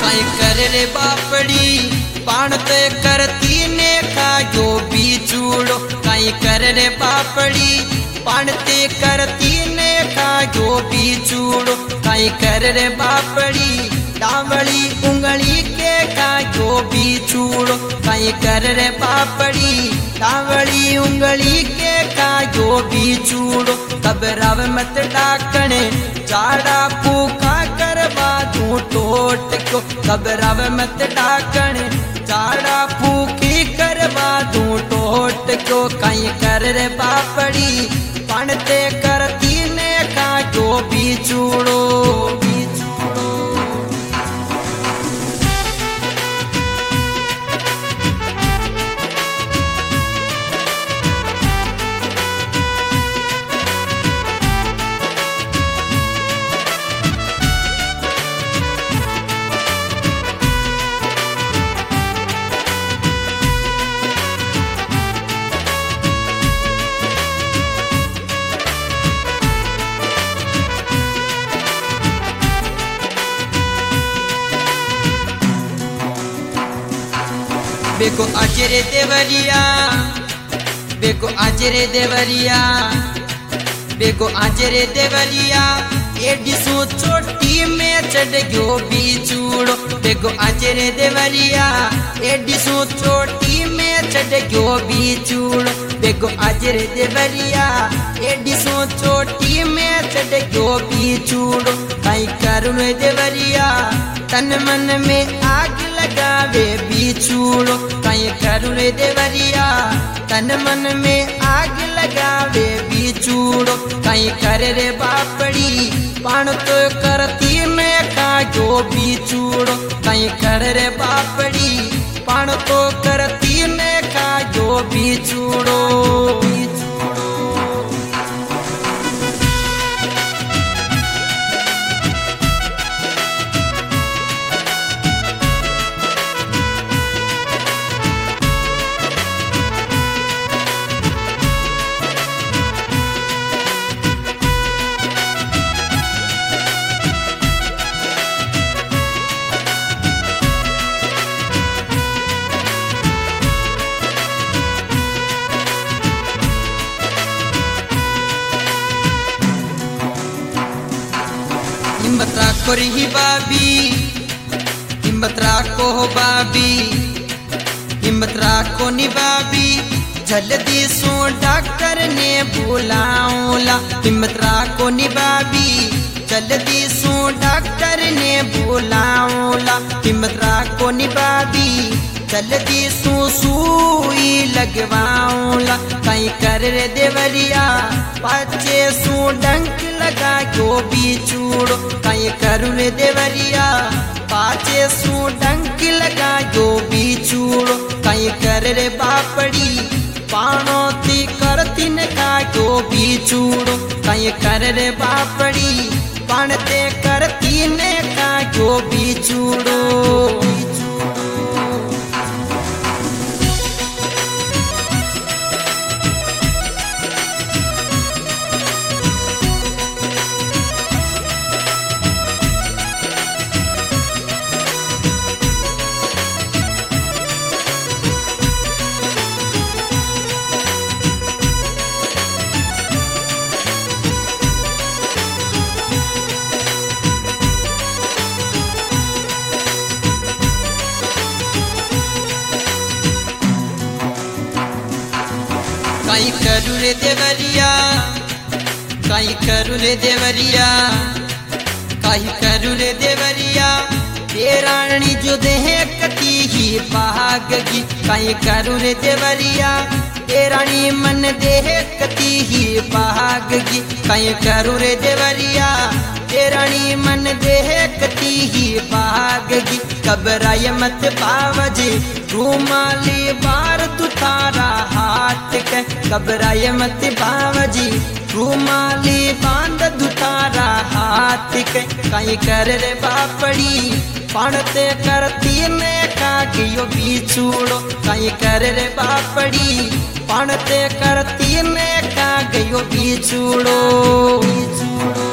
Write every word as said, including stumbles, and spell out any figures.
काई कर रे बापड़ी पान ते करती ने खायो बिचूड़ो काई कर रे बापड़ी पान ते करती ने खायो बिचूड़ो काई कर रे बापड़ी डावली उंगली के खायो बिचूड़ो काई कर रे बापड़ी डावली उंगली के खायो बिचूड़ो कबराव मत डाकने चाड़ा फूका करवा दूं टोट को कबराव मत डाकने चाड़ा फूकी करवा दूं टोट को कहीं कर रे बापड़ी पणते करती ने खायो बिचूड़ो बेको अजरे देवरिया बेको अजरे देवरिया बेको अजरे देवरिया एडी सो चोटी में चढ़ गयो बिचूड़ो बेको अजरे देवरिया एडी सो चोटी में चढ़ गयो बिचूड़ो बेको अजरे देवरिया एडी सो चोटी में चढ़ गयो बिचूड़ो काई करुण देवरिया तन मन में आग लगावे बिचूड़ो काई करुणे देवरिया तन मन में आग लगावे बिचूड़ो काई कर रे बापड़ी पान तो करती में खायो बिचूड़ो काई कर रे बापड़ी पान तो करती में खायो बिचूड़ो हिम्मत राखो री बाबी हिम्मत राखो हो बाबी हिम्मत राखो नी बाबी जल्दी सो डॉक्टर ने बुलाओला हिम्मत राखो नी बाबी जल्दी सो डॉक्टर ने बुलाओला हिम्मत राखो नी बाबी जल्दी सो सुई लगवाओला काई कर रे देवरिया पाचे सो डंक लगा क्यों बिचूड़ो काई करू रे देवरिया पाचे सो डंक लगा क्यों बिचूड़ो काई कर रे बापड़ी पानो ती करती ने का क्यों बिचूड़ो काई कर रे बापड़ी पानते करती ने का क्यों बिचूड़ो काई करू रे देवरिया काई करू रे देवरिया काई करू रे देवरिया देरानी जो देह कती ही भागगी काई करू रे देवरिया देरानी मन देह कती ही भागगी काई करू रे देवरिया देरानी मन देह कती ही भागगी घबराए मत बावजी रूमाली बार तुतारा हाथ के घबराए मत बावजी रूमाली बांध दुतारा हाथ के काई कर रे बापड़ी पढ़ते करती ने कागियो बिछूड़ो काई कर रे बापड़ी पढ़ते करती ने कागियो बिछूड़ो बिछूड़ो।